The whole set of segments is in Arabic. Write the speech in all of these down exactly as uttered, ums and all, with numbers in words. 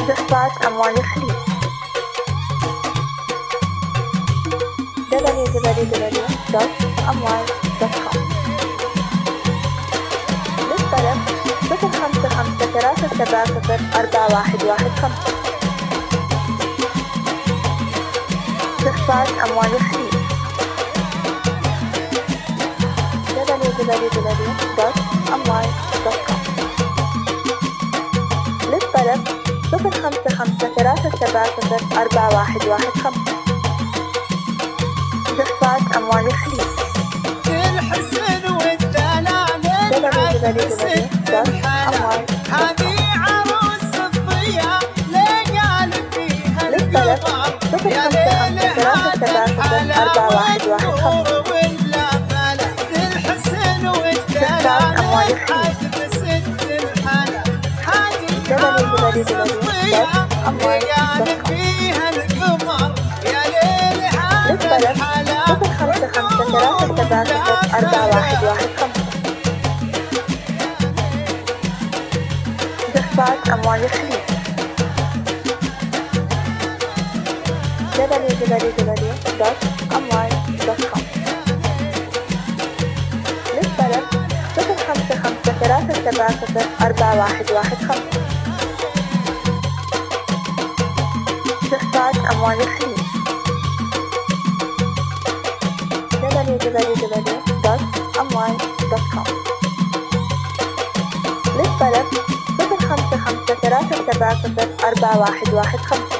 جثات أموال الخليج دبليو دبليو دبليو دوت أموال دوت كوم. للطلب صفر خمسة خمسة ثلاثة سبعة صفر أربعة واحد واحد خمسة. جثات أموال الخليج دبليو دبليو دبليو دوت أموال دوت كوم. للطلب صفر خمسة خمسة ثلاثة سبعة صفر أربعة واحد واحد خمسة. جثات أموال الخليج الحسن والدلال الحسن الحلا هذه عروس الضياء لقال فيها القمر يا ليل هذا الحلا ولا فلا. الحسن والدلال الحسن الحلا هذه عروس الضياء لقال فيها القمر يا ليل هذا الحلا أربعة واحد واحد خمسة. جثات أموال الخليج دبليو دبليو دبليو دوت أموال دوت كوم. للطلب صفر خمسة خمسة ثلاثة سبعة صفر أربعة واحد واحد خمسة. جثات أموال الخليج دبليو دبليو دبليو دوت أموال دوت كوم. للطلب صفر خمسة خمسة ثلاثة سبعة صفر أربعة واحد واحد خمسة.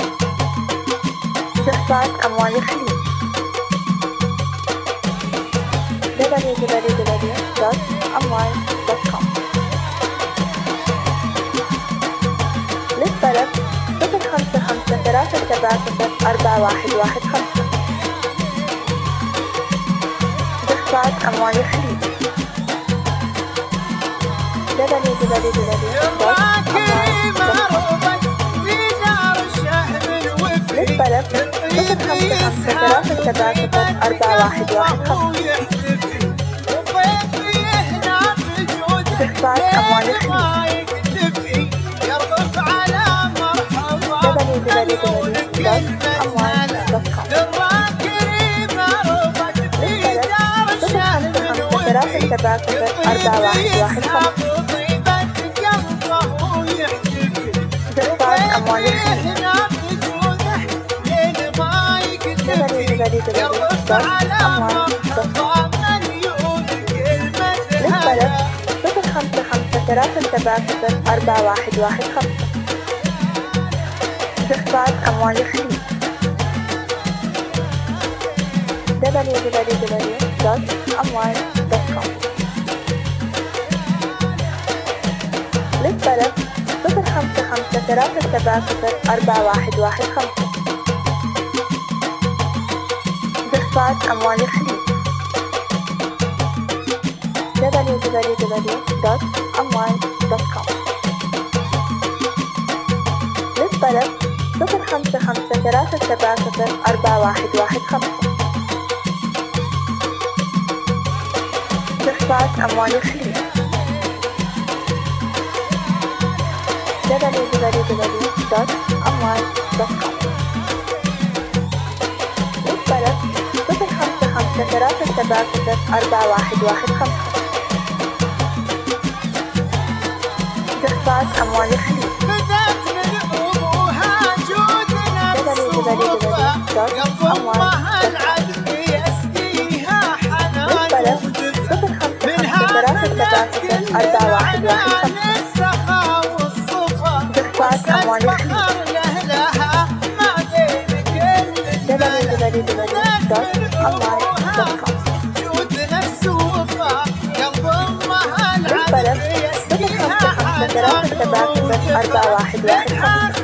جثات أموال الخليج دبليو دبليو دبليو دوت أموال دوت كوم. للطلب صفر خمسة خمسة ثلاثة سبعة صفر أربعة واحد واحد خمسة. جثات أموال الخليج دبليو دبليو دبليو دوت أموال دوت كوم. للطلب صفر خمسة خمسة ثلاثة سبعة صفر أربعة واحد واحد خمسة. جثات أموال الخليج دبليو دبليو دبليو دوت أموال دوت كوم. ثلاثة سبعة صفر أربعة واحد واحد خمسة. جثات أموال الخليج دبليو دبليو دبليو دوت أموال دوت كوم. للطلب صفر خمسة خمسة ثلاثة سبعة صفر أربعة واحد واحد خمسة. جثات أموال الخليج دبليو دبليو دبليو دوت أموال دوت كوم. للطلب صفر خمسة خمسة ثلاثة سبعة صفر أربعة واحد واحد خمسة. جثات أموال الخليج دبليو دبليو دبليو دوت أموال دوت كوم. للطلب صفر خمسة خمسة ثلاثة سبعة صفر أربعة واحد واحد خمسة. جثات أموال الخليج دبليو دبليو دبليو دوت أموال دوت كوم. للطلب صفر خمسة خمسة ثلاثة سبعة صفر أربعة واحد واحد خمسة. جثات أموال الخليج دبليو دبليو دبليو دوت أموال دوت كوم. للطلب صفر خمسة خمسة ثلاثة سبعة صفر أربعة واحد واحد خمسة. جثات أموال الخليج دبليو دبليو دبليو دوت أموال دوت كوم. للطلب صفر خمسة خمسة ثلاثة سبعة صفر أربعة واحد واحد خمسة.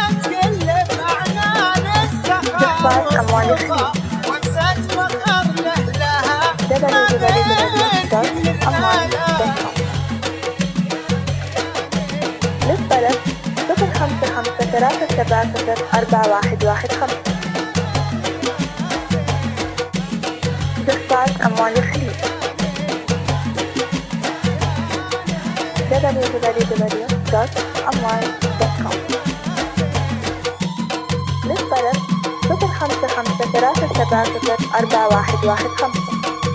جثات أموال الخليج دبليو دبليو دبليو دوت أموال دوت كوم. للطلب صفر خمسة خمسة ثلاثة سبعة صفر أربعة واحد واحد خمسة. جثات أموال الخليج دبليو دبليو دبليو دوت أموال دوت كوم. ثلاثة سبعة صفر أربعة واحد واحد خمسة.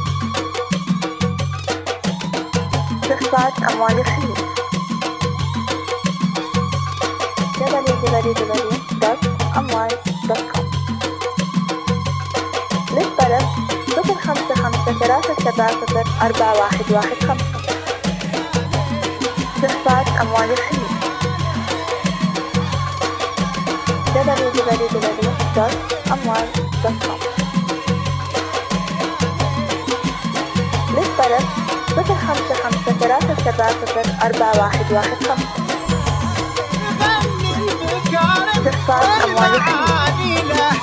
استخفاف أموال الخليج دبليو دبليو دبليو دوت أموال دوت كوم. للطلب صفر خمسة خمسة ثلاثة سبعة صفر أربعة واحد واحد خمسة. استخفاف أموال الخليج دبليو دبليو دبليو دوت أموال دوت كوم. للطلب صفر خمسة خمسة ثلاثة سبعة صفر أربعة واحد واحد خمسة. استخفاف أموال الخليج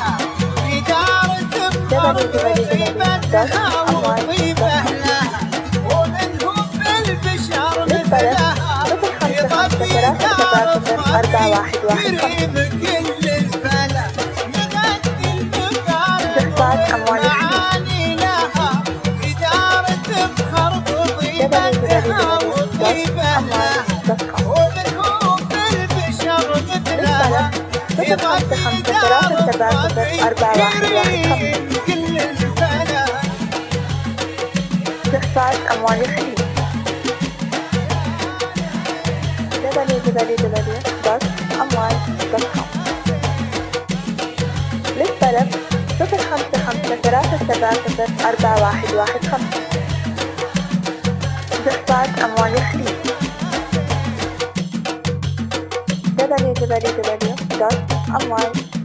دبليو دبليو دبليو دوت أموال دوت كوم. للطلب صفر خمسة خمسة ثلاثة سبعة صفر أربعة واحد واحد خمسة. استخفاف أموال الخليج دبليو دبليو دبليو دوت أموال دوت كوم. للطلب صفر خمسة خمسة ثلاثة سبعة صفر أربعة واحد واحد خمسة. استخفاف أموال الخليج دبليو دبليو دبليو دوت أموال دوت كوم. للطلب صفر خمسة خمسة ثلاثة سبعة صفر أربعة واحد واحد خمسة. استخفاف أموال الخليج دبليو دبليو دبليو دوت أموال